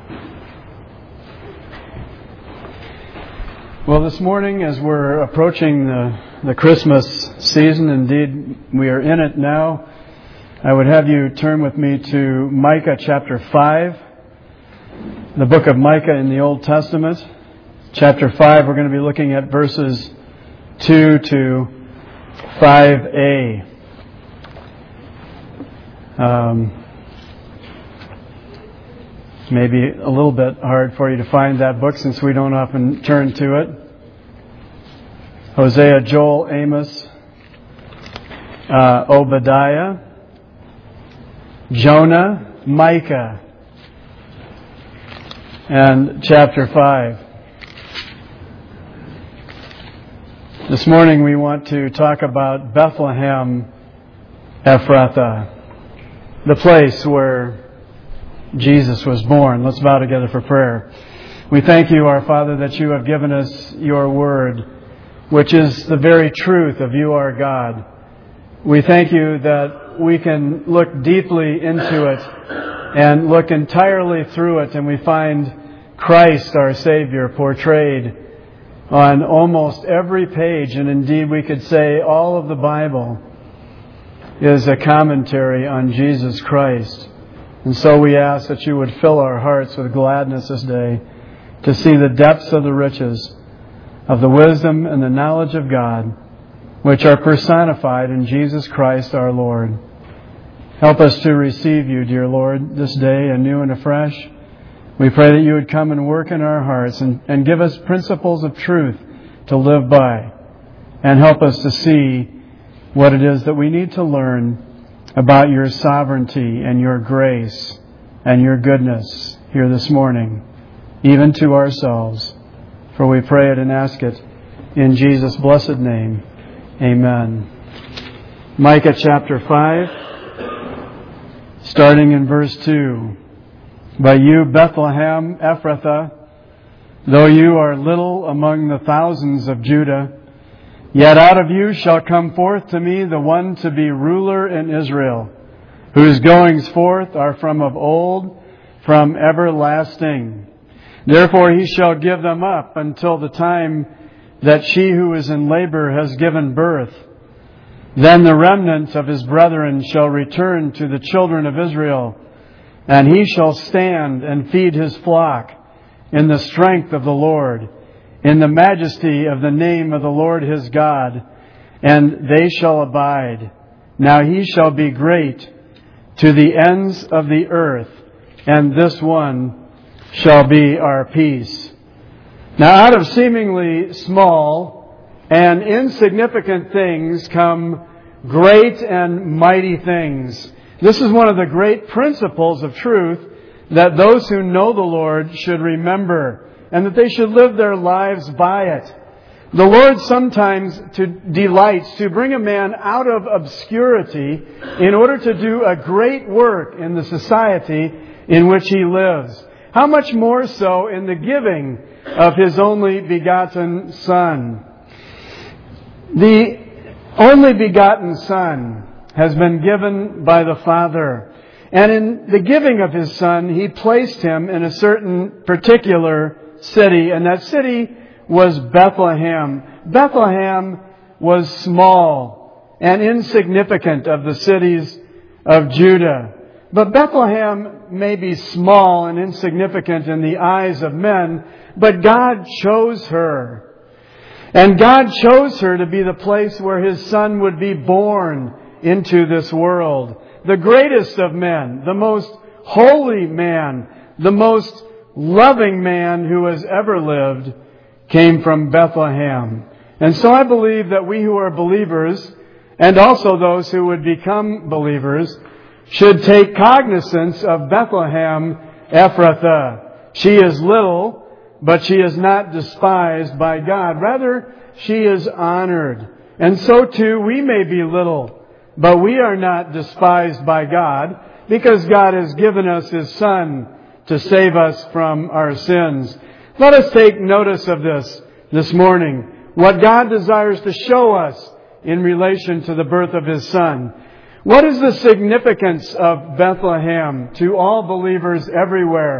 Well, this morning, as we're approaching the Christmas season, indeed we are in it now, I would have you turn with me to Micah chapter 5, the book of Micah in the Old Testament. Chapter 5, we're going to be looking at verses 2 to 5a. Maybe a little bit hard for you to find that book since we don't often turn to it. Hosea, Joel, Amos, Obadiah, Jonah, Micah, and chapter 5. This morning we want to talk about Bethlehem Ephrathah, the place where Jesus was born. Let's bow together for prayer. We thank you, our Father, that you have given us your word, which is the very truth of you, our God. We thank you that we can look deeply into it and look entirely through it, and we find Christ, our Savior, portrayed on almost every page, and indeed we could say all of the Bible is a commentary on Jesus Christ. And so we ask that you would fill our hearts with gladness this day to see the depths of the riches of the wisdom and the knowledge of God, which are personified in Jesus Christ our Lord. Help us to receive you, dear Lord, this day anew and afresh. We pray that you would come and work in our hearts and give us principles of truth to live by, and help us to see what it is that we need to learn about your sovereignty and your grace and your goodness here this morning, even to ourselves. For we pray it and ask it in Jesus' blessed name. Amen. Micah chapter 5, starting in verse 2. But you, Bethlehem Ephrathah, though you are little among the thousands of Judah, yet out of you shall come forth to me the one to be ruler in Israel, whose goings forth are from of old, from everlasting. Therefore he shall give them up until the time that she who is in labor has given birth. Then the remnant of his brethren shall return to the children of Israel, and he shall stand and feed his flock in the strength of the Lord, in the majesty of the name of the Lord his God, and they shall abide. Now he shall be great to the ends of the earth, and this one shall be our peace. Now out of seemingly small and insignificant things come great and mighty things. This is one of the great principles of truth that those who know the Lord should remember, and that they should live their lives by it. The Lord sometimes delights to bring a man out of obscurity in order to do a great work in the society in which he lives. How much more so in the giving of His only begotten Son. The only begotten Son has been given by the Father. And in the giving of His Son, He placed Him in a certain particular city, and that city was Bethlehem. Bethlehem was small and insignificant of the cities of Judah. But Bethlehem may be small and insignificant in the eyes of men, but God chose her. And God chose her to be the place where His Son would be born into this world. The greatest of men, the most holy man, the most loving man who has ever lived, came from Bethlehem. And so I believe that we who are believers, and also those who would become believers, should take cognizance of Bethlehem Ephrathah. She is little, but she is not despised by God. Rather, she is honored. And so too, we may be little, but we are not despised by God, because God has given us His Son to save us from our sins. Let us take notice of this morning, what God desires to show us in relation to the birth of His Son. What is the significance of Bethlehem to all believers everywhere?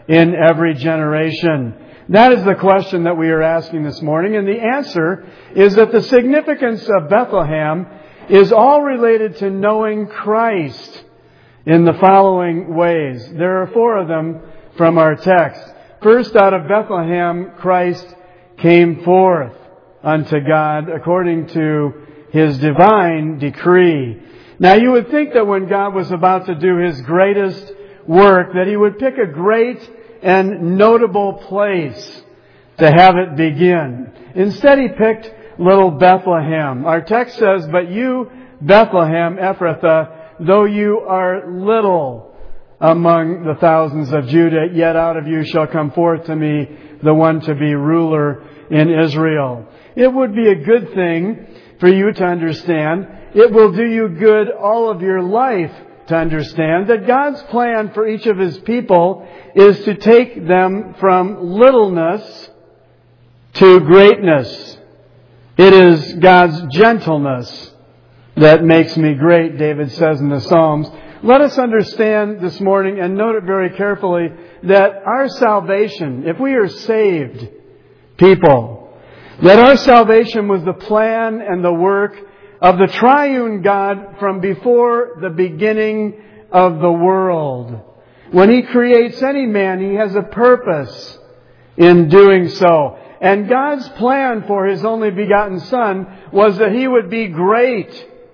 in every generation? That is the question that we are asking this morning. And the answer is that the significance of Bethlehem is all related to knowing Christ in the following ways. There are 4 of them from our text. First, out of Bethlehem, Christ came forth unto God according to His divine decree. Now, you would think that when God was about to do His greatest work, that He would pick a great and notable place to have it begin. Instead, He picked little Bethlehem. Our text says, "But you, Bethlehem Ephrathah, though you are little among the thousands of Judah, yet out of you shall come forth to me the one to be ruler in Israel." It would be a good thing for you to understand. It will do you good all of your life to understand that God's plan for each of His people is to take them from littleness to greatness. It is God's gentleness that makes me great, David says in the Psalms. Let us understand this morning and note it very carefully that our salvation, if we are saved people, that our salvation was the plan and the work of the triune God from before the beginning of the world. When He creates any man, He has a purpose in doing so. And God's plan for His only begotten Son was that He would be great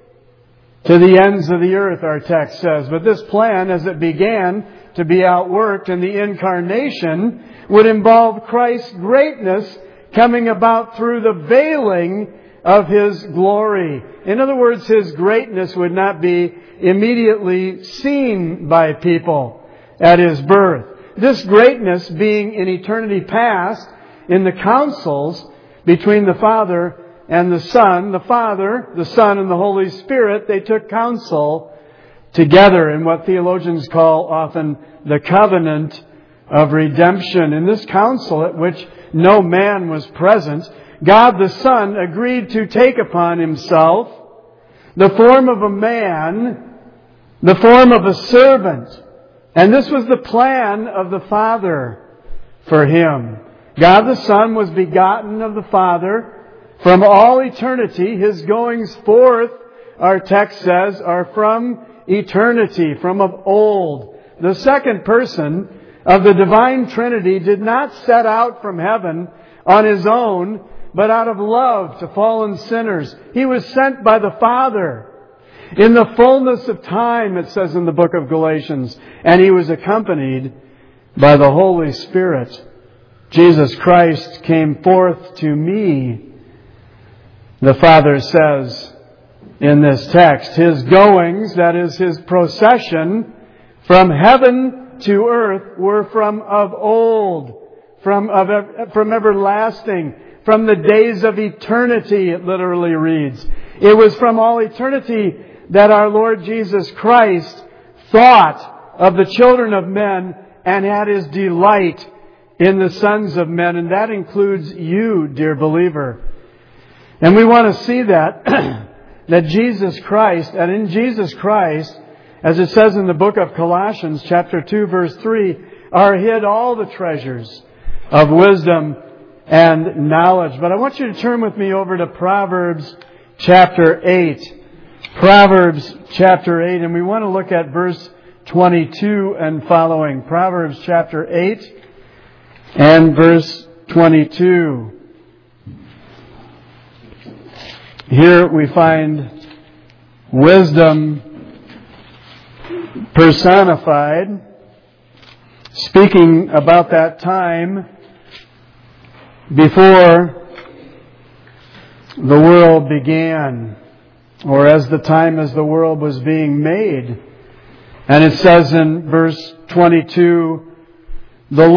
to the ends of the earth, our text says. But this plan, as it began to be outworked in the incarnation, would involve Christ's greatness coming about through the veiling of His glory. In other words, His greatness would not be immediately seen by people at His birth. This greatness being in eternity past, in the counsels between the Father and the Son, the Father, the Son, and the Holy Spirit, they took counsel together in what theologians call often the covenant of redemption. In this counsel at which no man was present, God the Son agreed to take upon Himself the form of a man, the form of a servant. And this was the plan of the Father for Him. God the Son was begotten of the Father from all eternity. His goings forth, our text says, are from eternity, from of old. The second person of the divine Trinity did not set out from heaven on His own, but out of love to fallen sinners. He was sent by the Father in the fullness of time, it says in the book of Galatians, and He was accompanied by the Holy Spirit. Jesus Christ came forth to me, the Father says in this text. His goings, that is His procession from heaven to earth, were from of old, from everlasting, from the days of eternity, it literally reads. It was from all eternity that our Lord Jesus Christ thought of the children of men and had His delight in the sons of men. And that includes you, dear believer. And we want to see that, that Jesus Christ, and in Jesus Christ, as it says in the book of Colossians, chapter 2, verse 3, are hid all the treasures of wisdom and knowledge. But I want you to turn with me over to Proverbs chapter 8. Proverbs chapter 8, and we want to look at verse 22 and following. Proverbs chapter 8 and verse 22. Here we find wisdom personified, speaking about that time before the world began, or as the time as the world was being made. And it says in verse 22, The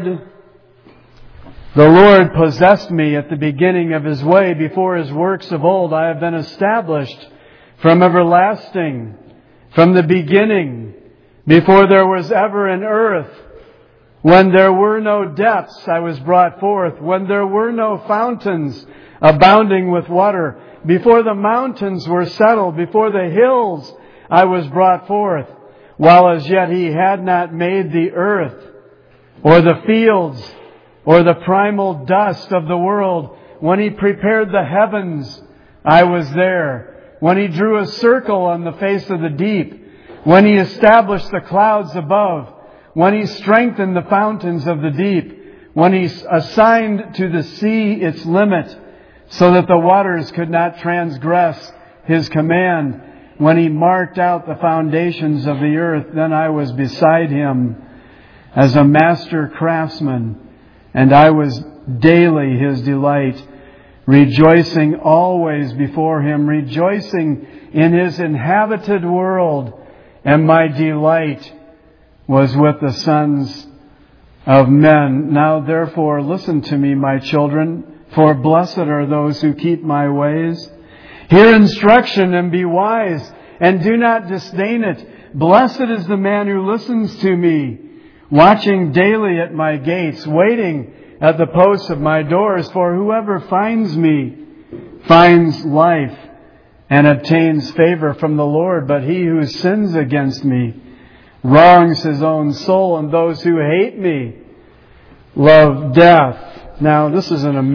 Lord possessed me at the beginning of His way. Before His works of old I have been established from everlasting, from the beginning, before there was ever an earth. When there were no depths, I was brought forth. When there were no fountains abounding with water, before the mountains were settled, before the hills, I was brought forth. While as yet He had not made the earth, or the fields, or the primal dust of the world. When He prepared the heavens, I was there. When He drew a circle on the face of the deep. When He established the clouds above. When He strengthened the fountains of the deep. When He assigned to the sea its limit, so that the waters could not transgress His command. When He marked out the foundations of the earth, then I was beside Him as a master craftsman, and I was daily His delight, rejoicing always before Him, rejoicing in His inhabited world, and my delight was with the sons of men. Now therefore listen to me, my children, for blessed are those who keep my ways. Hear instruction and be wise, and do not disdain it. Blessed is the man who listens to me, watching daily at my gates, waiting at the posts of my doors. For whoever finds me finds life and obtains favor from the Lord. But he who sins against me wrongs his own soul, and those who hate me love death. Now, this is an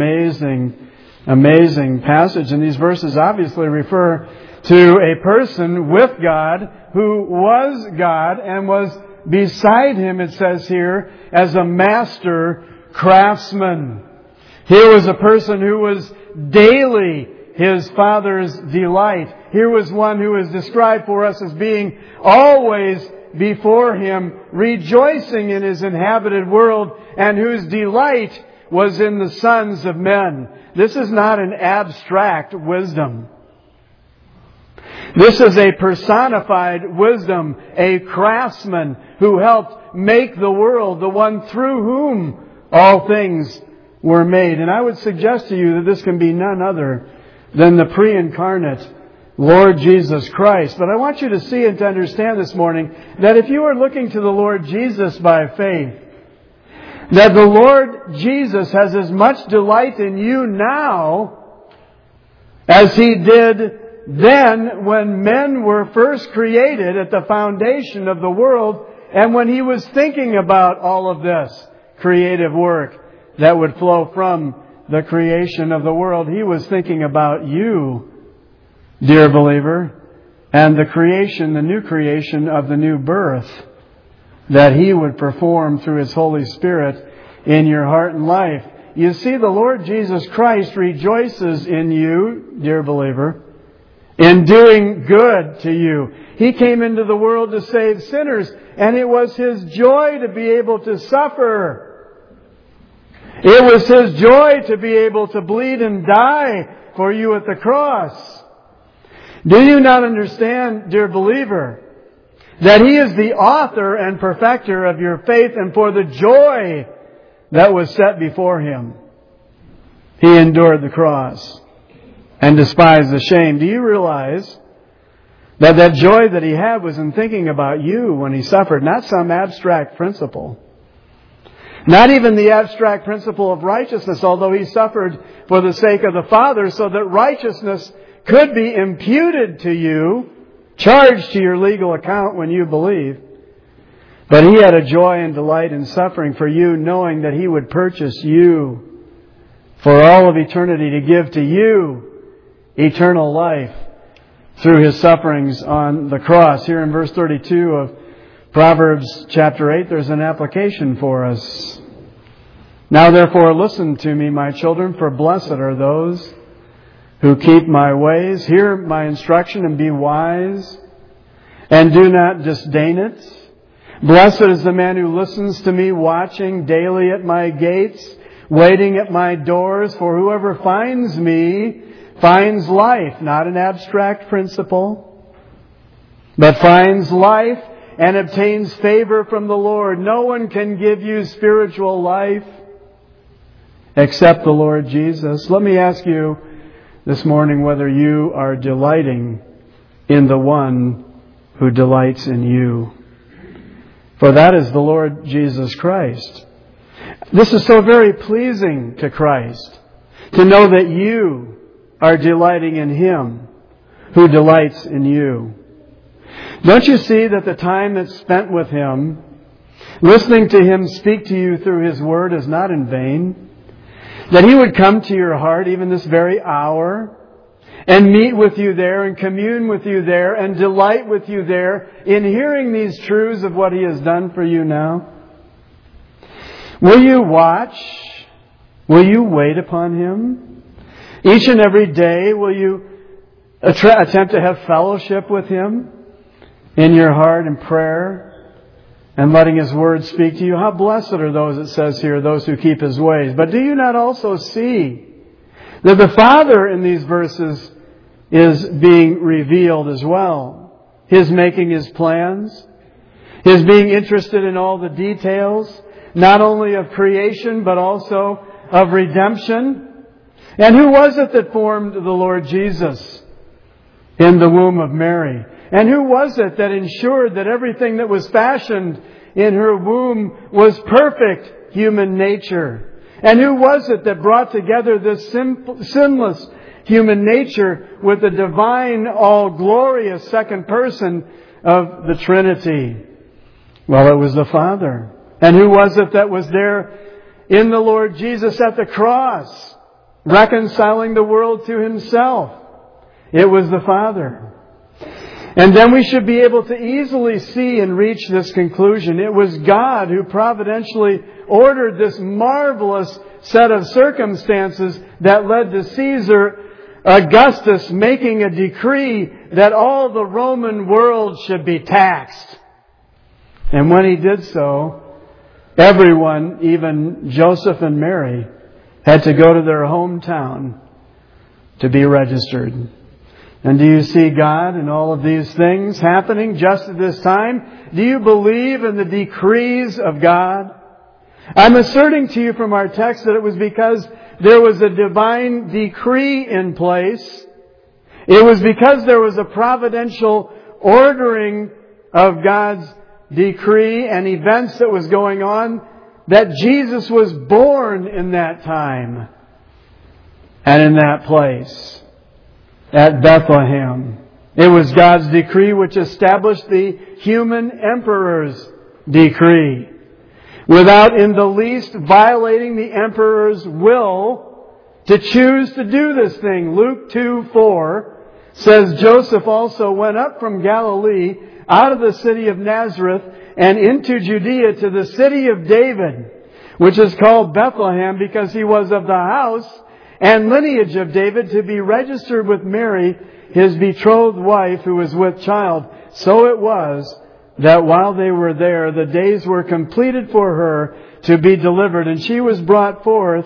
amazing passage, and these verses obviously refer to a person with God who was God and was beside Him, it says here, as a master craftsman. Here was a person who was daily His Father's delight. Here was one who is described for us as being always before Him, rejoicing in His inhabited world, and whose delight was in the sons of men. This is not an abstract wisdom. This is a personified wisdom, a craftsman who helped make the world, the one through whom all things were made. And I would suggest to you that this can be none other than the pre-incarnate Lord Jesus Christ. But I want you to see and to understand this morning that if you are looking to the Lord Jesus by faith, that the Lord Jesus has as much delight in you now as He did then when men were first created at the foundation of the world, and when He was thinking about all of this creative work that would flow from the creation of the world. He was thinking about you, dear believer, and the creation, the new creation of the new birth that He would perform through His Holy Spirit in your heart and life. You see, the Lord Jesus Christ rejoices in you, dear believer, in doing good to you. He came into the world to save sinners, and it was His joy to be able to suffer. It was His joy to be able to bleed and die for you at the cross. Do you not understand, dear believer, that He is the author and perfecter of your faith, and for the joy that was set before Him, He endured the cross and despised the shame? Do you realize that that joy that He had was in thinking about you when He suffered, not some abstract principle? Not even the abstract principle of righteousness, although He suffered for the sake of the Father so that righteousness could be imputed to you, charged to your legal account when you believe. But He had a joy and delight in suffering for you, knowing that He would purchase you for all of eternity to give to you eternal life through His sufferings on the cross. Here in verse 32 of Proverbs chapter 8, there's an application for us. Now therefore listen to me, my children, for blessed are those who keep my ways. Hear my instruction and be wise, and do not disdain it. Blessed is the man who listens to me, watching daily at my gates, waiting at my doors. For whoever finds me finds life, not an abstract principle, but finds life and obtains favor from the Lord. No one can give you spiritual life except the Lord Jesus. Let me ask you this morning whether you are delighting in the one who delights in you. For that is the Lord Jesus Christ. This is so very pleasing to Christ, to know that you are delighting in Him who delights in you. Don't you see that the time that's spent with Him Listening to Him speak to you through His Word is not in vain. That He would come to your heart even this very hour and meet with you there and commune with you there and delight with you there in hearing these truths of what He has done for you now. Will you watch? Will you wait upon Him? Each and every day, will you attempt to have fellowship with Him in your heart and prayer and letting His Word speak to you? How blessed are those, it says here, those who keep His ways. But do you not also see that the Father in these verses is being revealed as well? His making His plans, His being interested in all the details, not only of creation, but also of redemption. And who was it that formed the Lord Jesus in the womb of Mary? And who was it that ensured that everything that was fashioned in her womb was perfect human nature? And who was it that brought together this sinless human nature with the divine, all-glorious second person of the Trinity? Well, it was the Father. And who was it that was there in the Lord Jesus at the cross, reconciling the world to Himself? It was the Father. And then we should be able to easily see and reach this conclusion. It was God who providentially ordered this marvelous set of circumstances that led to Caesar Augustus making a decree that all the Roman world should be taxed. And when he did so, everyone, even Joseph and Mary, had to go to their hometown to be registered. And do you see God in all of these things happening just at this time? Do you believe in the decrees of God? I'm asserting to you from our text that it was because there was a divine decree in place. It was because there was a providential ordering of God's decree and events that was going on that Jesus was born in that time and in that place at Bethlehem. It was God's decree which established the human emperor's decree without in the least violating the emperor's will to choose to do this thing. Luke 2:4 says, Joseph also went up from Galilee out of the city of Nazareth and into Judea to the city of David, which is called Bethlehem, because he was of the house and lineage of David, to be registered with Mary, his betrothed wife, who was with child. So it was that while they were there, the days were completed for her to be delivered, and she brought forth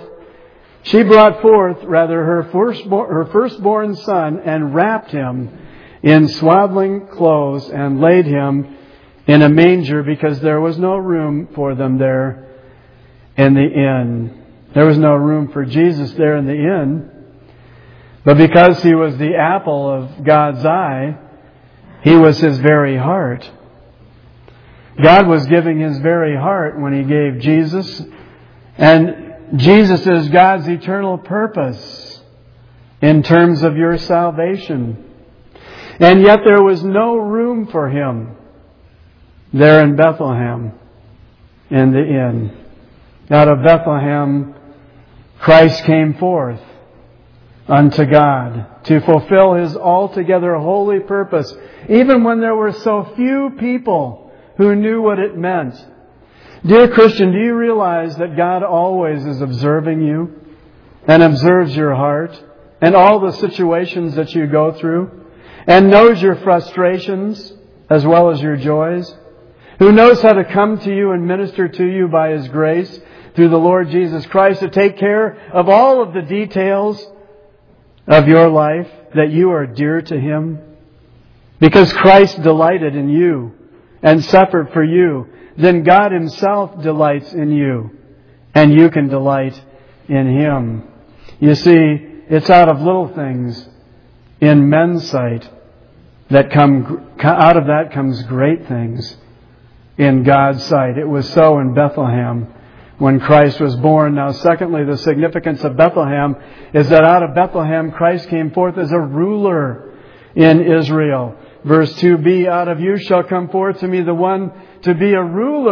her firstborn son, and wrapped him in swaddling clothes, and laid him in a manger, because there was no room for them there in the inn. There was no room for Jesus there in the inn. But because He was the apple of God's eye, He was His very heart. God was giving His very heart when He gave Jesus. And Jesus is God's eternal purpose in terms of your salvation. And yet there was no room for Him there in Bethlehem in the inn. Out of Bethlehem, Christ came forth unto God to fulfill His altogether holy purpose, even when there were so few people who knew what it meant. Dear Christian, do you realize that God always is observing you and observes your heart and all the situations that you go through, and knows your frustrations as well as your joys? Who knows how to come to you and minister to you by His grace through the Lord Jesus Christ, to take care of all of the details of your life, that you are dear to Him? Because Christ delighted in you and suffered for you, then God Himself delights in you, and you can delight in Him. You see, it's out of little things in men's sight that out of that comes great things in God's sight. It was so in Bethlehem when Christ was born. Now, secondly, the significance of Bethlehem is that out of Bethlehem, Christ came forth as a ruler in Israel. Verse 2b, out of you shall come forth to me the one to be a ruler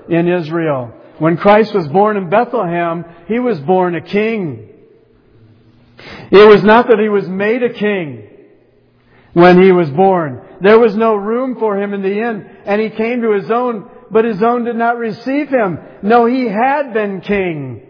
in Israel. When Christ was born in Bethlehem, He was born a king. It was not that He was made a king when He was born. There was no room for Him in the inn, and He came to His own, but His own did not receive Him. No, He had been king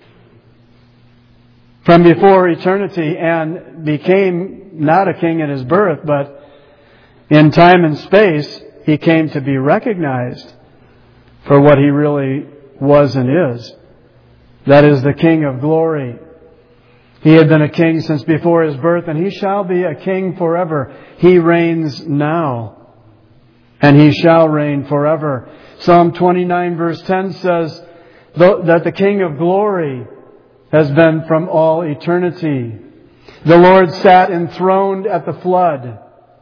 from before eternity and became not a king at His birth, but in time and space, He came to be recognized for what He really was and is. That is the King of glory. He had been a king since before His birth, and He shall be a king forever. He reigns now, and He shall reign forever. Psalm 29 verse 10 says that the King of glory has been from all eternity. The Lord sat enthroned at the flood.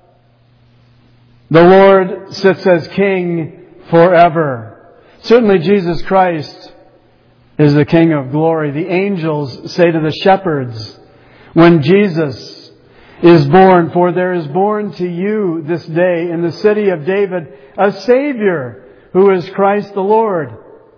The Lord sits as King forever. Certainly Jesus Christ is the King of glory. The angels say to the shepherds, when Jesus is born, for there is born to you this day in the city of David a Savior who is Christ the Lord.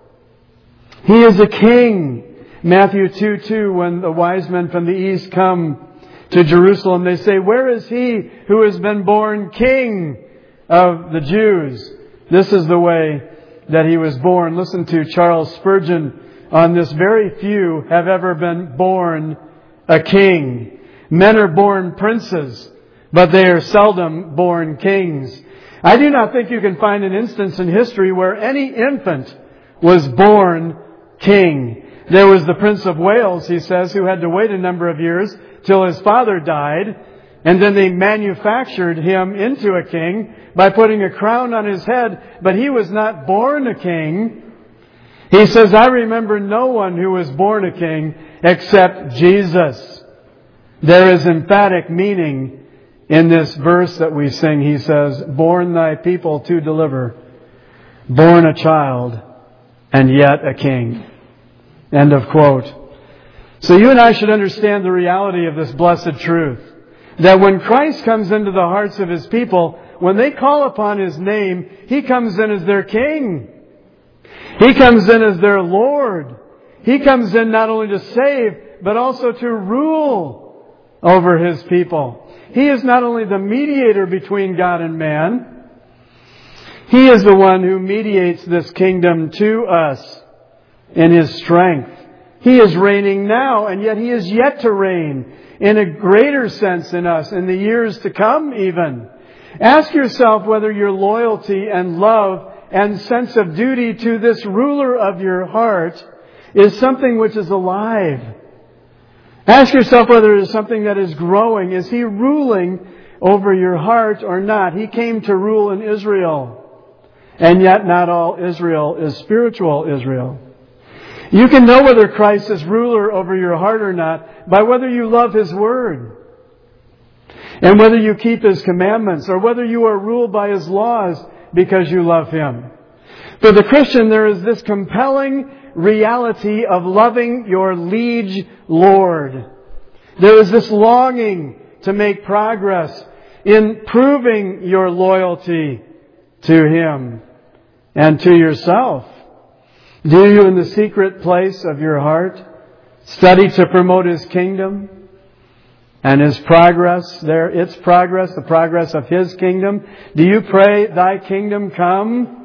He is a King. Matthew 2:2, when the wise men from the east come to Jerusalem, they say, where is He who has been born King of the Jews? This is the way that He was born. Listen to Charles Spurgeon on this. Very few have ever been born a king. Men are born princes, but they are seldom born kings. I do not think you can find an instance in history where any infant was born king. There was the Prince of Wales, he says, who had to wait a number of years till his father died, and then they manufactured him into a king by putting a crown on his head, but he was not born a king. He says, I remember no one who was born a king except Jesus. There is emphatic meaning in this verse that we sing. He says, born thy people to deliver, born a child, and yet a king. End of quote. So you and I should understand the reality of this blessed truth. That when Christ comes into the hearts of His people, when they call upon His name, He comes in as their King. He comes in as their Lord. He comes in not only to save, but also to rule over His people. He is not only the mediator between God and man, He is the one who mediates this kingdom to us in His strength. He is reigning now, and yet He is yet to reign in a greater sense in us, in the years to come even. Ask yourself whether your loyalty and love and sense of duty to this ruler of your heart is something which is alive. Ask yourself whether it is something that is growing. Is He ruling over your heart or not? He came to rule in Israel, and yet not all Israel is spiritual Israel. You can know whether Christ is ruler over your heart or not by whether you love His Word and whether you keep His commandments, or whether you are ruled by His laws because you love Him. For the Christian, there is this compelling reality of loving your liege Lord. There is this longing to make progress in proving your loyalty to Him and to yourself. Do you, in the secret place of your heart, study to promote His kingdom and His progress there, its progress, the progress of His kingdom? Do you pray, Thy kingdom come,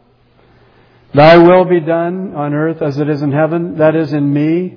Thy will be done on earth as it is in heaven, that is in me,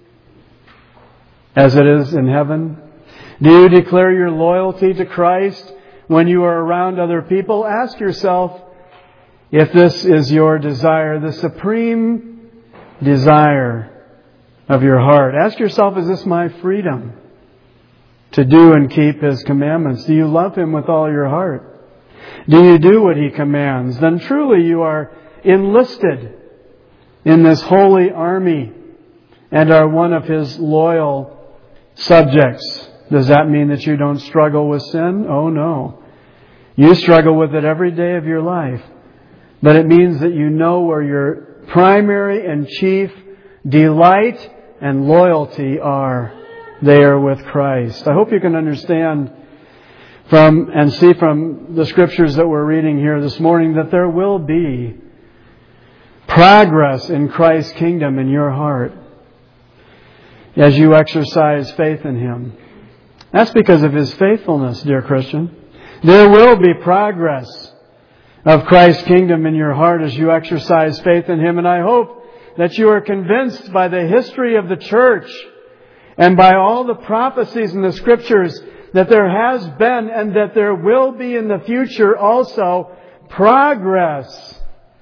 as it is in heaven? Do you declare your loyalty to Christ when you are around other people? Ask yourself, if this is your desire, the supreme desire of your heart. Ask yourself, is this my freedom to do and keep His commandments? Do you love Him with all your heart? Do you do what He commands? Then truly you are enlisted in this holy army and are one of His loyal subjects. Does that mean that you don't struggle with sin? Oh no. You struggle with it every day of your life. But it means that you know where your primary and chief delight and loyalty are. They are with Christ. I hope you can understand from and see from the Scriptures that we're reading here this morning that there will be progress in Christ's kingdom in your heart as you exercise faith in Him. That's because of His faithfulness, dear Christian. There will be progress of Christ's kingdom in your heart as you exercise faith in Him. And I hope that you are convinced by the history of the church and by all the prophecies in the Scriptures that there has been and that there will be in the future also progress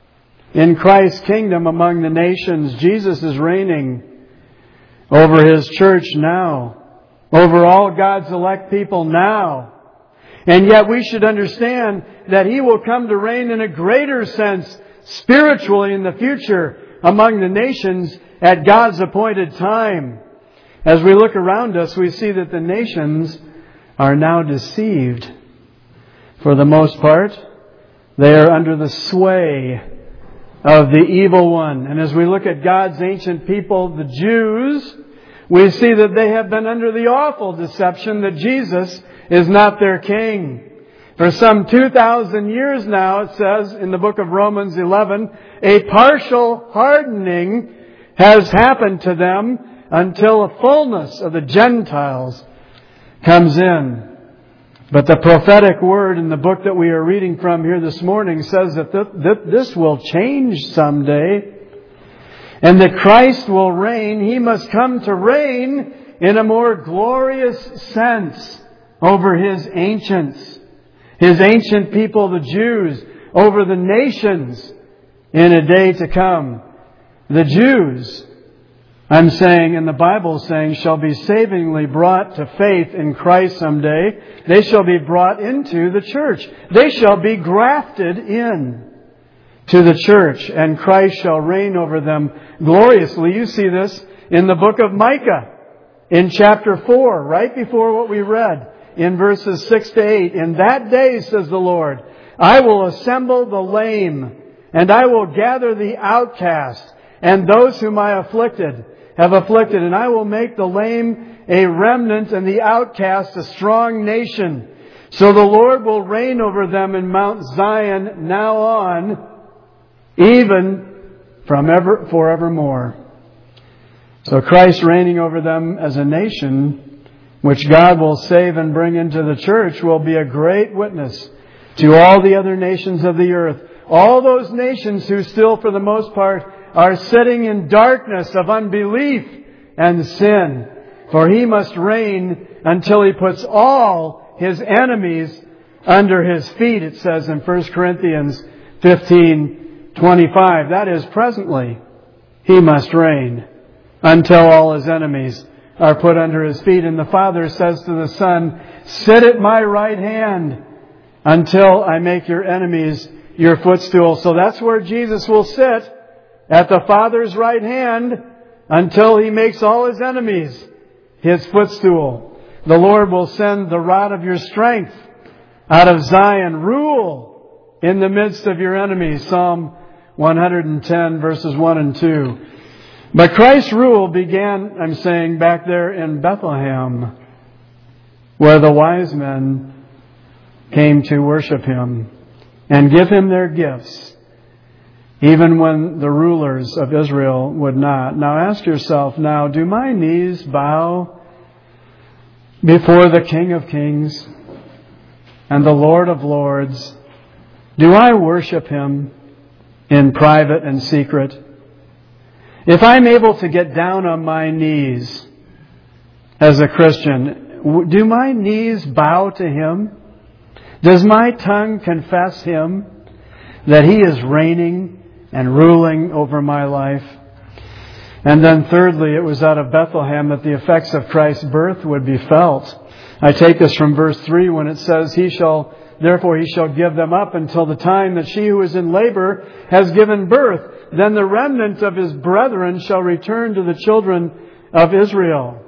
in Christ's kingdom among the nations. Jesus is reigning over His church now, over all God's elect people now. And yet we should understand that He will come to reign in a greater sense spiritually in the future among the nations at God's appointed time. As we look around us, we see that the nations are now deceived. For the most part, they are under the sway of the evil one. And as we look at God's ancient people, the Jews, we see that they have been under the awful deception that Jesus is not their king. For some 2,000 years now, it says in the book of Romans 11, a partial hardening has happened to them until the fullness of the Gentiles comes in. But the prophetic word in the book that we are reading from here this morning says that this will change someday. And that Christ will reign. He must come to reign in a more glorious sense over His ancients. His ancient people, the Jews, over the nations in a day to come. The Jews, I'm saying, and the Bible is saying, shall be savingly brought to faith in Christ someday. They shall be brought into the church. They shall be grafted in to the church, and Christ shall reign over them gloriously. You see this in the book of Micah, in chapter 4, right before what we read, in verses 6 to 8. In that day, says the Lord, I will assemble the lame, and I will gather the outcast, and those whom I have afflicted, and I will make the lame a remnant, and the outcast a strong nation. So the Lord will reign over them in Mount Zion now on, even from forevermore. So Christ reigning over them as a nation, which God will save and bring into the church, will be a great witness to all the other nations of the earth. All those nations who still, for the most part, are sitting in darkness of unbelief and sin. For He must reign until He puts all His enemies under His feet, it says in 1 Corinthians 15:25. That is, presently, He must reign until all His enemies are put under His feet. And the Father says to the Son, sit at my right hand until I make your enemies your footstool. So that's where Jesus will sit, at the Father's right hand, until He makes all His enemies His footstool. The Lord will send the rod of your strength out of Zion. Rule in the midst of your enemies. Psalm 110 verses 1 and 2. But Christ's rule began, I'm saying, back there in Bethlehem, where the wise men came to worship Him and give Him their gifts, even when the rulers of Israel would not. Now ask yourself now, do my knees bow before the King of Kings and the Lord of Lords? Do I worship Him in private and secret? If I'm able to get down on my knees as a Christian, do my knees bow to Him? Does my tongue confess Him, that He is reigning and ruling over my life? And then thirdly, it was out of Bethlehem that the effects of Christ's birth would be felt. I take this from verse 3 when it says, Therefore he shall give them up until the time that she who is in labor has given birth. Then the remnant of His brethren shall return to the children of Israel.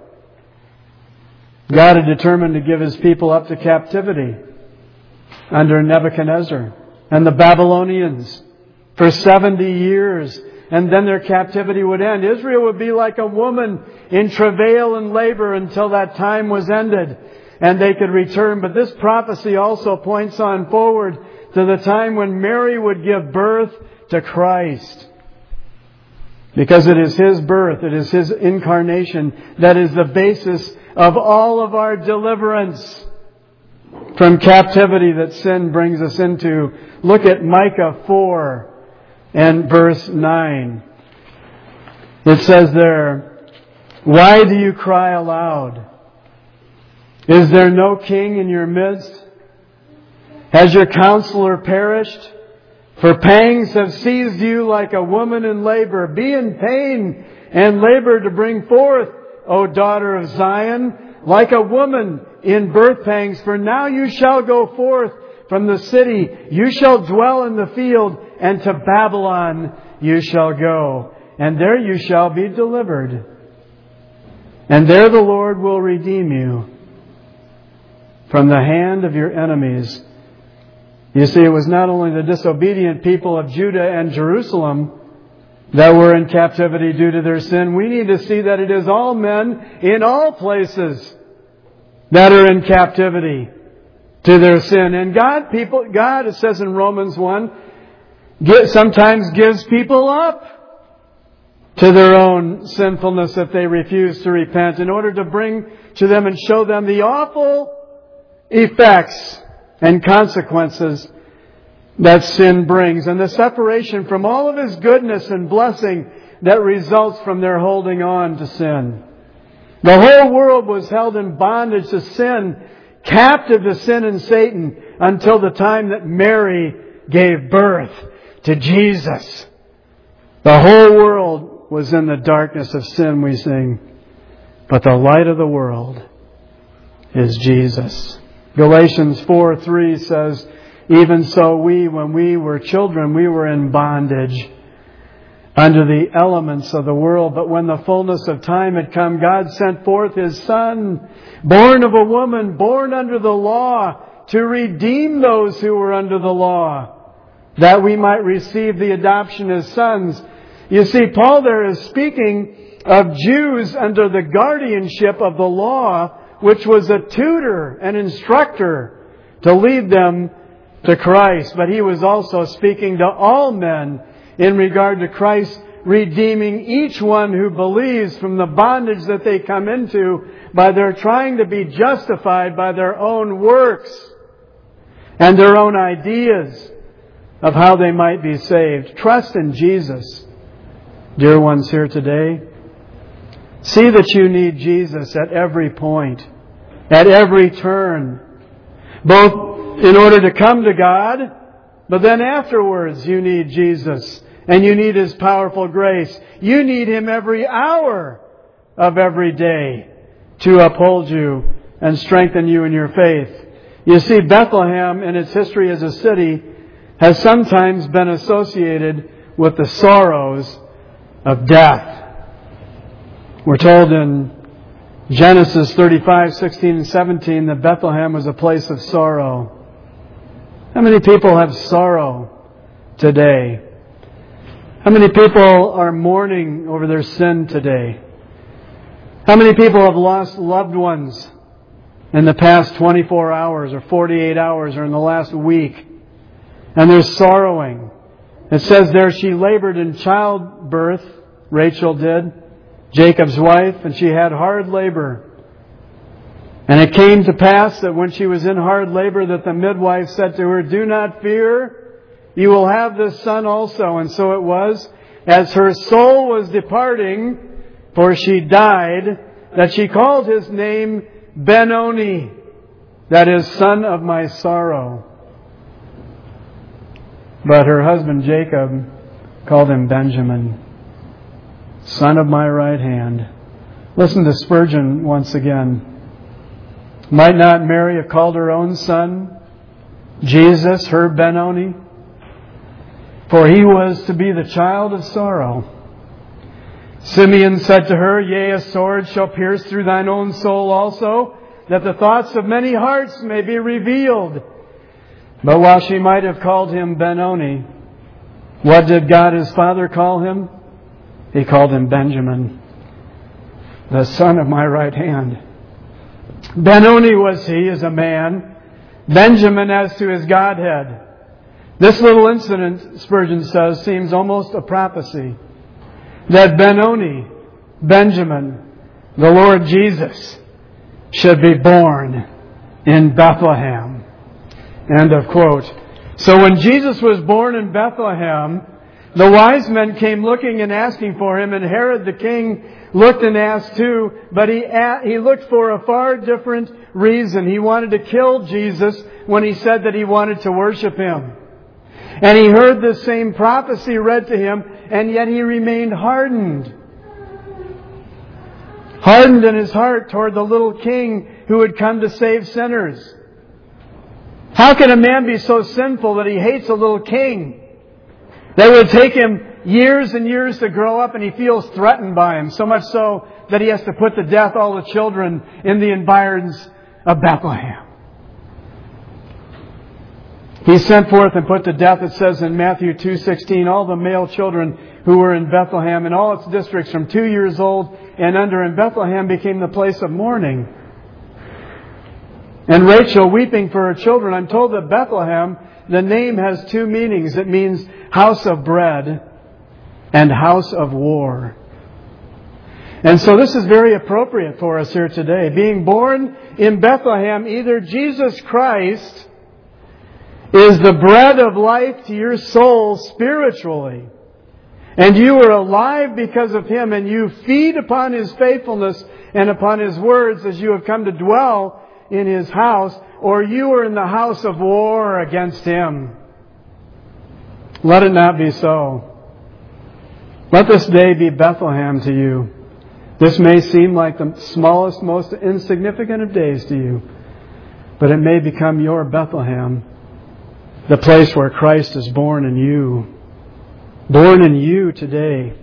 God had determined to give His people up to captivity under Nebuchadnezzar and the Babylonians for 70 years. And then their captivity would end. Israel would be like a woman in travail and labor until that time was ended and they could return. But this prophecy also points on forward to the time when Mary would give birth to Christ. Because it is His birth, it is His incarnation that is the basis of all of our deliverance from captivity that sin brings us into. Look at Micah 4 and verse 9. It says there, "Why do you cry aloud? Is there no king in your midst? Has your counselor perished? For pangs have seized you like a woman in labor. Be in pain and labor to bring forth, O daughter of Zion, like a woman in birth pangs. For now you shall go forth from the city. You shall dwell in the field, and to Babylon you shall go. And there you shall be delivered. And there the Lord will redeem you from the hand of your enemies." You see, it was not only the disobedient people of Judah and Jerusalem that were in captivity due to their sin. We need to see that it is all men in all places that are in captivity to their sin. And God, it says in Romans 1, sometimes gives people up to their own sinfulness if they refuse to repent, in order to bring to them and show them the awful effects and consequences that sin brings, and the separation from all of His goodness and blessing that results from their holding on to sin. The whole world was held in bondage to sin, captive to sin and Satan, until the time that Mary gave birth to Jesus. The whole world was in the darkness of sin, we sing. But the light of the world is Jesus. Galatians 4:3 says, "Even so when we were children, we were in bondage under the elements of the world. But when the fullness of time had come, God sent forth His Son, born of a woman, born under the law, to redeem those who were under the law, that we might receive the adoption as sons." You see, Paul there is speaking of Jews under the guardianship of the law, which was a tutor, an instructor to lead them to Christ. But he was also speaking to all men in regard to Christ redeeming each one who believes from the bondage that they come into by their trying to be justified by their own works and their own ideas of how they might be saved. Trust in Jesus, dear ones here today. See that you need Jesus at every point, at every turn, both in order to come to God, but then afterwards you need Jesus, and you need His powerful grace. You need Him every hour of every day to uphold you and strengthen you in your faith. You see, Bethlehem in its history as a city has sometimes been associated with the sorrows of death. We're told in Genesis 35:16 and 17 that Bethlehem was a place of sorrow. How many people have sorrow today? How many people are mourning over their sin today? How many people have lost loved ones in the past 24 hours or 48 hours or in the last week? And they're sorrowing. It says there she labored in childbirth, Rachel did, Jacob's wife, and she had hard labor. And it came to pass that when she was in hard labor that the midwife said to her, "Do not fear, you will have this son also." And so it was, as her soul was departing, for she died, that she called his name Benoni, that is, son of my sorrow. But her husband Jacob called him Benjamin, son of my right hand. Listen to Spurgeon once again. Might not Mary have called her own son Jesus her Benoni? For he was to be the child of sorrow. Simeon said to her, "Yea, a sword shall pierce through thine own soul also, that the thoughts of many hearts may be revealed." But while she might have called him Benoni, what did God His Father call him? He called him Benjamin, the son of my right hand. Benoni was he as a man, Benjamin as to his Godhead. This little incident, Spurgeon says, seems almost a prophecy. that Benoni, Benjamin, the Lord Jesus, should be born in Bethlehem. End of quote. So when Jesus was born in Bethlehem, the wise men came looking and asking for Him, and Herod the king looked and asked too, but he looked for a far different reason. He wanted to kill Jesus when He said that He wanted to worship Him. And he heard this same prophecy read to him, and yet he remained hardened. Hardened in his heart toward the little king who had come to save sinners. How can a man be so sinful that he hates a little king? That would take him years and years to grow up, and he feels threatened by him, so much so that he has to put to death all the children in the environs of Bethlehem. He sent forth and put to death, it says in Matthew 2:16, all the male children who were in Bethlehem and all its districts from 2 years old and under. And Bethlehem became the place of mourning. And Rachel weeping for her children. I'm told that Bethlehem, the name has two meanings. It means house of bread and house of war. And so this is very appropriate for us here today. Being born in Bethlehem, either Jesus Christ is the bread of life to your soul spiritually, and you are alive because of Him, and you feed upon His faithfulness and upon His words as you have come to dwell in His house, or you are in the house of war against Him. Let it not be so. Let this day be Bethlehem to you. This may seem like the smallest, most insignificant of days to you, but it may become your Bethlehem, the place where Christ is born in you. Born in you today.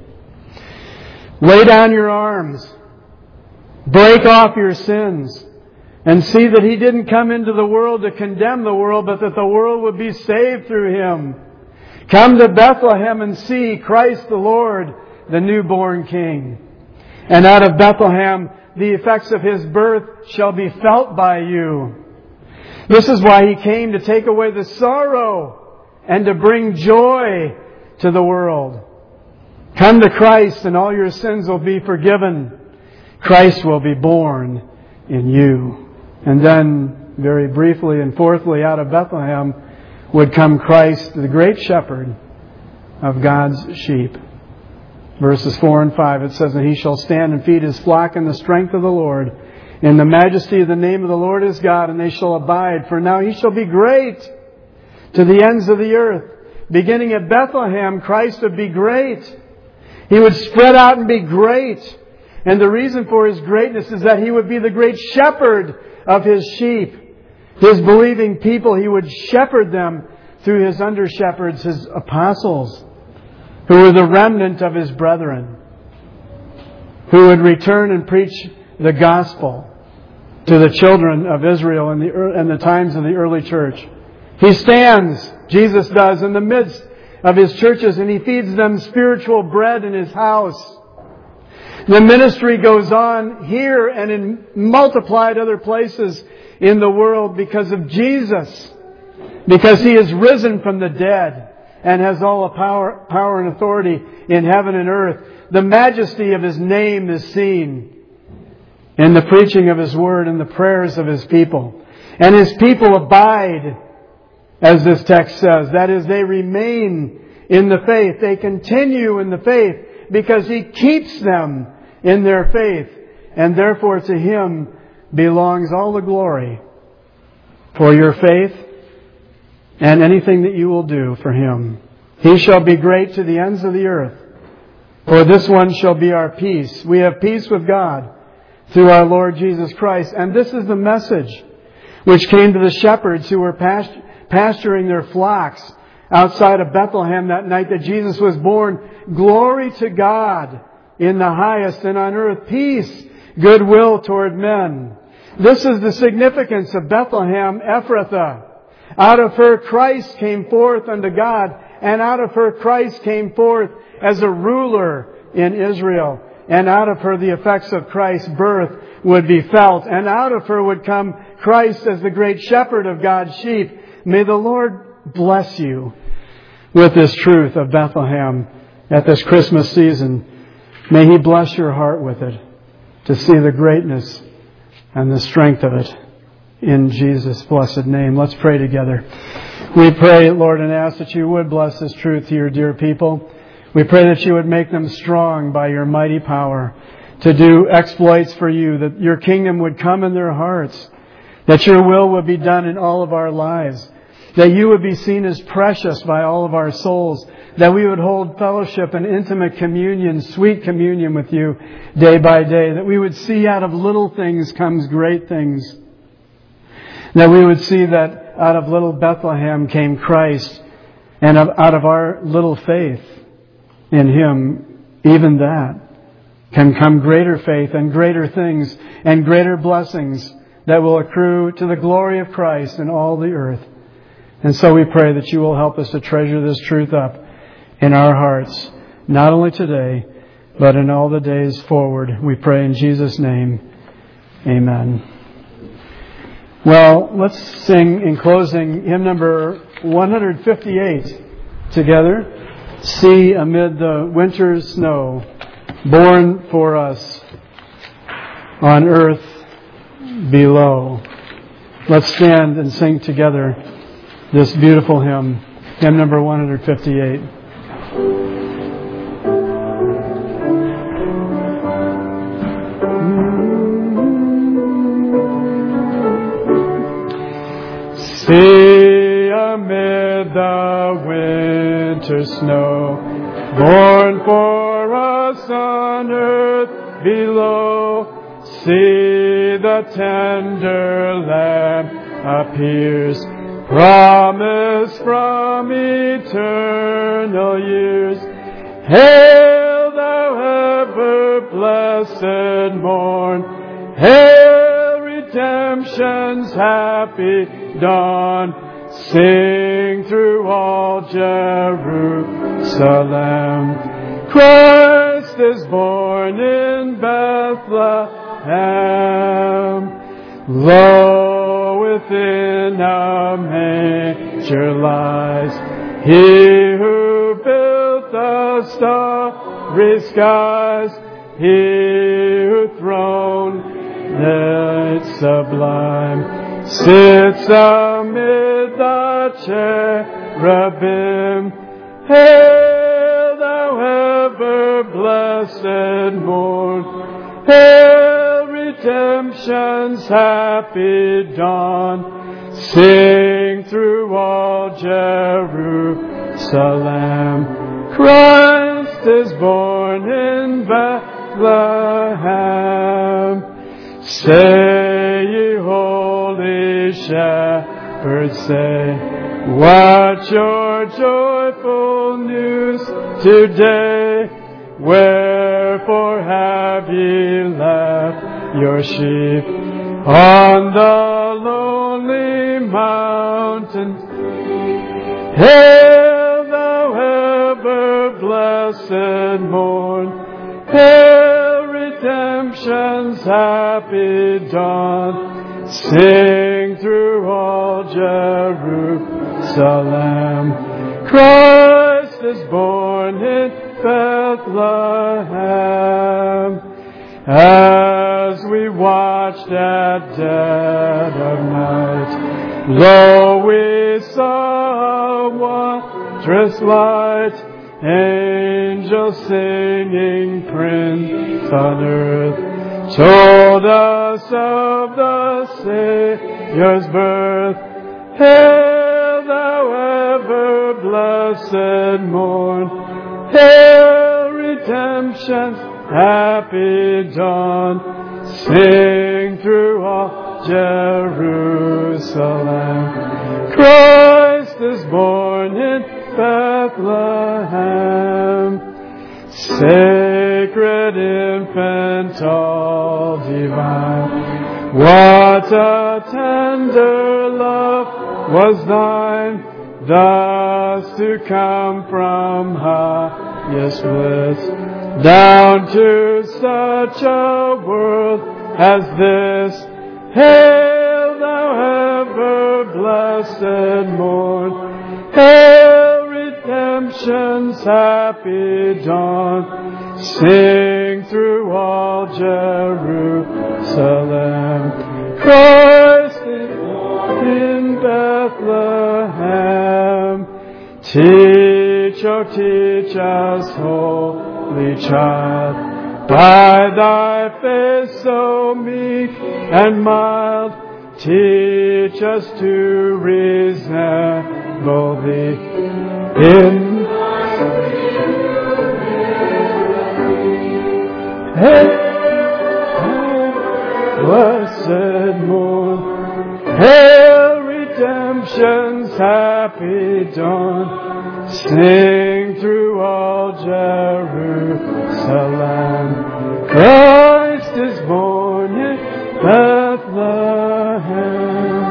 Lay down your arms. Break off your sins. And see that He didn't come into the world to condemn the world, but that the world would be saved through Him. Come to Bethlehem and see Christ the Lord, the newborn King. And out of Bethlehem, the effects of His birth shall be felt by you. This is why He came, to take away the sorrow and to bring joy to the world. Come to Christ and all your sins will be forgiven. Christ will be born in you. And then, very briefly and fourthly, out of Bethlehem would come Christ, the great shepherd of God's sheep. Verses 4 and 5, it says that He shall stand and feed His flock in the strength of the Lord. In the majesty of the name of the Lord is God, and they shall abide. For now He shall be great to the ends of the earth. Beginning at Bethlehem, Christ would be great. He would spread out and be great. And the reason for His greatness is that He would be the great shepherd of His sheep. His believing people, He would shepherd them through His under-shepherds, His apostles, who were the remnant of His brethren, who would return and preach the gospel to the children of Israel in the times of the early church. He stands, Jesus does, in the midst of His churches, and He feeds them spiritual bread in His house. The ministry goes on here and in multiplied other places in the world because of Jesus. Because He is risen from the dead and has all the power and authority in heaven and earth. The majesty of His name is seen in the preaching of His word and the prayers of His people. And His people abide, as this text says. That is, they remain in the faith. They continue in the faith because He keeps them in their faith. And therefore to Him belongs all the glory for your faith and anything that you will do for Him. He shall be great to the ends of the earth. For this one shall be our peace. We have peace with God through our Lord Jesus Christ. And this is the message which came to the shepherds who were pasturing their flocks outside of Bethlehem that night that Jesus was born. Glory to God in the highest, and on earth peace, goodwill toward men. This is the significance of Bethlehem Ephrathah. Out of her Christ came forth unto God, and out of her Christ came forth as a ruler in Israel. And out of her the effects of Christ's birth would be felt. And out of her would come Christ as the great shepherd of God's sheep. May the Lord bless you with this truth of Bethlehem at this Christmas season. May He bless your heart with it to see the greatness and the strength of it in Jesus' blessed name. Let's pray together. We pray, Lord, and ask that you would bless this truth to your dear people. We pray that you would make them strong by your mighty power to do exploits for you, that your kingdom would come in their hearts, that your will would be done in all of our lives, that you would be seen as precious by all of our souls, that we would hold fellowship and intimate communion, sweet communion with you day by day, that we would see out of little things comes great things, that we would see that out of little Bethlehem came Christ, and out of our little faith in Him, even that can come greater faith and greater things and greater blessings that will accrue to the glory of Christ in all the earth. And so we pray that you will help us to treasure this truth up in our hearts, not only today, but in all the days forward. We pray in Jesus' name. Amen. Well, let's sing in closing hymn number 158 together. See amid the winter's snow, born for us on earth below. Let's stand and sing together this beautiful hymn, hymn number 158. See amid the winter snow, born for us on earth below. See the tender Lamb appears, promised from eternal years. Hail, thou ever blessed morn! Hail, redemption's happy dawn! Sing through all Jerusalem, Christ is born in Bethlehem. Lo, within a manger lies He who built the starry skies, He who throned night sublime sits amid the cherubim. Hail, thou ever blessed morn! Hail, redemption's happy dawn! Sing through all Jerusalem, Christ is born in Bethlehem. Say, ye holy shepherds, say, what your joyful news today? Wherefore have ye left your sheep on the lonely mountain? Hail, thou ever blessed morn! Hail, redemption's happy dawn! Sing through all Jerusalem, Christ is born in Bethlehem. As we watched at dead of night, lo, we saw a wondrous light, angels singing, Prince on earth, told us of the Savior's birth. Hail, thou ever blessed morn! Hail, redemption's happy dawn! Sing through all Jerusalem, Christ is born in Bethlehem. Sacred infant, all divine, what a tender love was thine, thus to come from highest bliss down to such a world as this. Hail, thou ever blessed morn! Hail, redemption's happy dawn! Sing Jerusalem. Christ is born in Bethlehem. Teach, oh teach us, Holy Child, by thy face so meek and mild. Teach us to resemble thee in Hail, blessed moon, hail redemption's happy dawn. Sing through all Jerusalem, Christ is born in Bethlehem.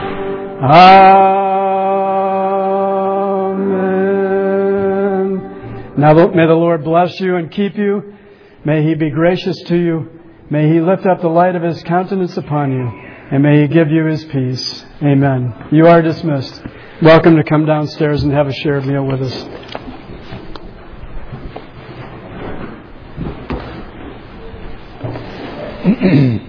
Amen. Now may the Lord bless you and keep you. May He be gracious to you. May He lift up the light of His countenance upon you. And may He give you His peace. Amen. You are dismissed. Welcome to come downstairs and have a shared meal with us.